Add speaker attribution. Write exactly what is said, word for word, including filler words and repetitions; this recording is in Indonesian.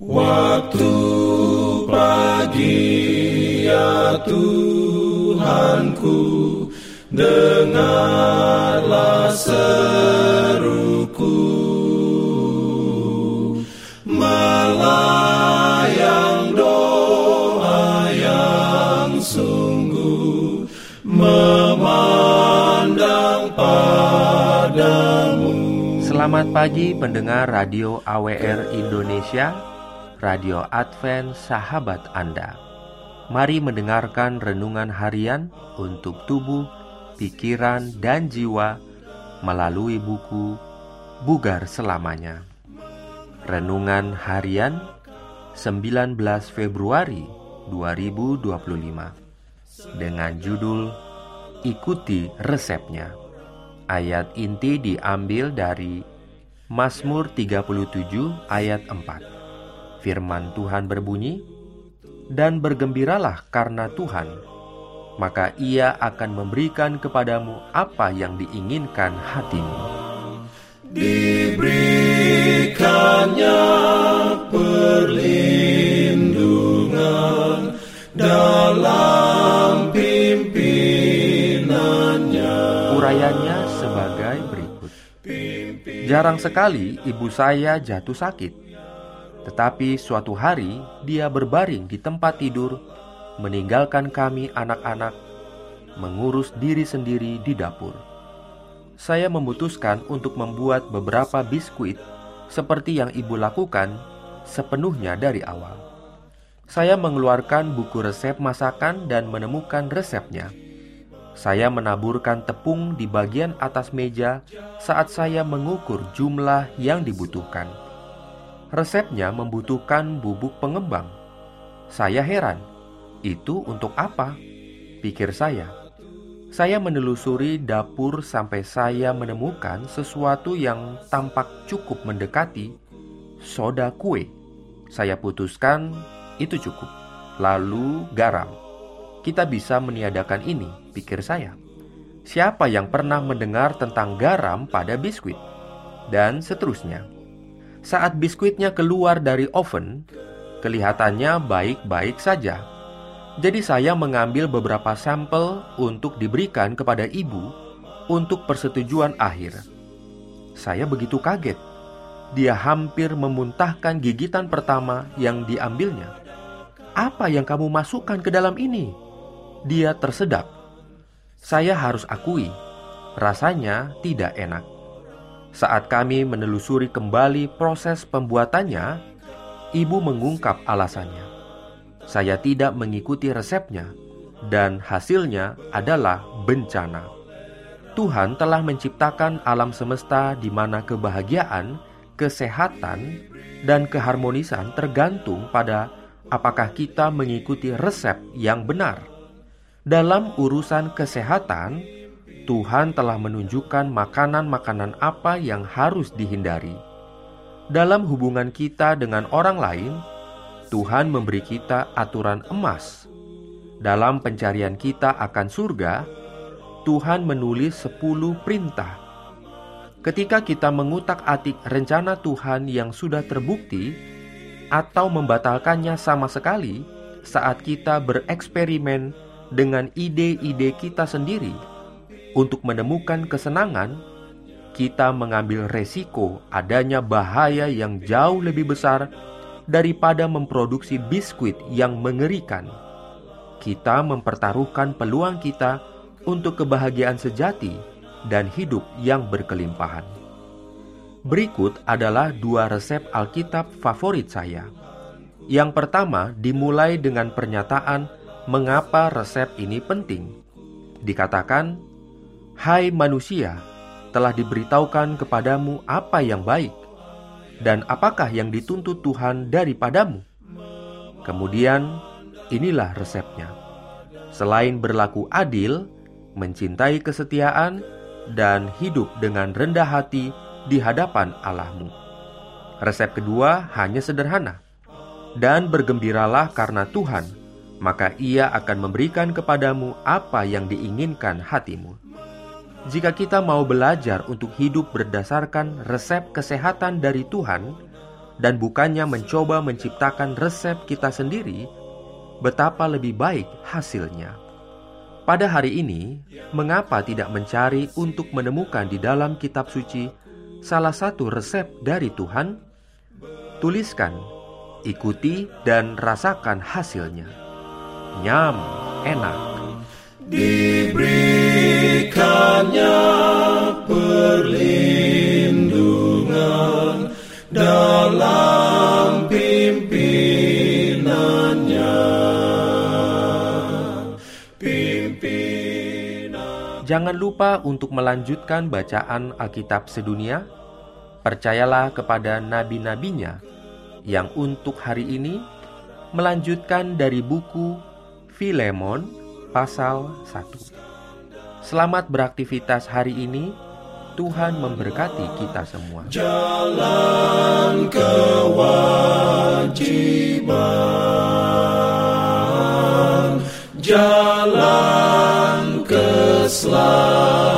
Speaker 1: Waktu pagi ya Tuhanku, dengarlah seruku, melayang doa yang sungguh, memandang padamu.
Speaker 2: Selamat pagi pendengar Radio A W R Indonesia, Radio Advent Sahabat Anda. Mari mendengarkan renungan harian untuk tubuh, pikiran, dan jiwa melalui buku Bugar Selamanya. Renungan harian sembilan belas Februari dua ribu dua puluh lima dengan judul Ikuti Resepnya. Ayat inti diambil dari Mazmur tiga puluh tujuh ayat empat. Firman Tuhan berbunyi, "Dan bergembiralah karena Tuhan, maka Ia akan memberikan kepadamu apa yang diinginkan hatimu."
Speaker 1: Diberikannya perlindungan dalam pimpinannya.
Speaker 2: Urayanya sebagai berikut. Jarang sekali ibu saya jatuh sakit. Tetapi suatu hari dia berbaring di tempat tidur, meninggalkan kami anak-anak, mengurus diri sendiri di dapur. Saya memutuskan untuk membuat beberapa biskuit seperti yang ibu lakukan sepenuhnya dari awal. Saya mengeluarkan buku resep masakan dan menemukan resepnya. Saya menaburkan tepung di bagian atas meja saat saya mengukur jumlah yang dibutuhkan. Resepnya membutuhkan bubuk pengembang. Saya heran, itu untuk apa? Pikir saya. Saya menelusuri dapur sampai saya menemukan sesuatu yang tampak cukup mendekati soda kue. Saya putuskan itu cukup. Lalu garam. Kita bisa meniadakan ini, pikir saya. Siapa yang pernah mendengar tentang garam pada biskuit? Dan seterusnya. Saat biskuitnya keluar dari oven, kelihatannya baik-baik saja. Jadi saya mengambil beberapa sampel untuk diberikan kepada ibu untuk persetujuan akhir. Saya begitu kaget. Dia hampir memuntahkan gigitan pertama yang diambilnya. "Apa yang kamu masukkan ke dalam ini?" Dia tersedak. Saya harus akui, rasanya tidak enak. Saat kami menelusuri kembali proses pembuatannya, ibu mengungkap alasannya. Saya tidak mengikuti resepnya, dan hasilnya adalah bencana. Tuhan telah menciptakan alam semesta di mana kebahagiaan, kesehatan, dan keharmonisan tergantung pada apakah kita mengikuti resep yang benar. Dalam urusan kesehatan, Tuhan telah menunjukkan makanan-makanan apa yang harus dihindari. Dalam hubungan kita dengan orang lain, Tuhan memberi kita aturan emas. Dalam pencarian kita akan surga, Tuhan menulis sepuluh perintah. Ketika kita mengutak-atik rencana Tuhan yang sudah terbukti atau membatalkannya sama sekali saat kita bereksperimen dengan ide-ide kita sendiri, untuk menemukan kesenangan, kita mengambil resiko adanya bahaya yang jauh lebih besar daripada memproduksi biskuit yang mengerikan. Kita mempertaruhkan peluang kita untuk kebahagiaan sejati dan hidup yang berkelimpahan. Berikut adalah dua resep Alkitab favorit saya. Yang pertama dimulai dengan pernyataan mengapa resep ini penting. Dikatakan, "Hai manusia, telah diberitahukan kepadamu apa yang baik, dan apakah yang dituntut Tuhan daripadamu." Kemudian, inilah resepnya. Selain berlaku adil, mencintai kesetiaan, dan hidup dengan rendah hati di hadapan Allahmu. Resep kedua hanya sederhana. "Dan bergembiralah karena Tuhan, maka Ia akan memberikan kepadamu apa yang diinginkan hatimu." Jika kita mau belajar untuk hidup berdasarkan resep kesehatan dari Tuhan, dan bukannya mencoba menciptakan resep kita sendiri, betapa lebih baik hasilnya. Pada hari ini, mengapa tidak mencari untuk menemukan di dalam kitab suci salah satu resep dari Tuhan? Tuliskan, ikuti, dan rasakan hasilnya. Nyam, enak.
Speaker 1: Diberikannya perlindungan dalam pimpinannya. Pimpinan.
Speaker 2: Jangan lupa untuk melanjutkan bacaan Alkitab sedunia. Percayalah kepada nabi-nabinya yang untuk hari ini melanjutkan dari buku Filemon pasal satu. Selamat beraktivitas hari ini. Tuhan memberkati kita semua.
Speaker 1: Jalan kewajiban, jalan keselamatan.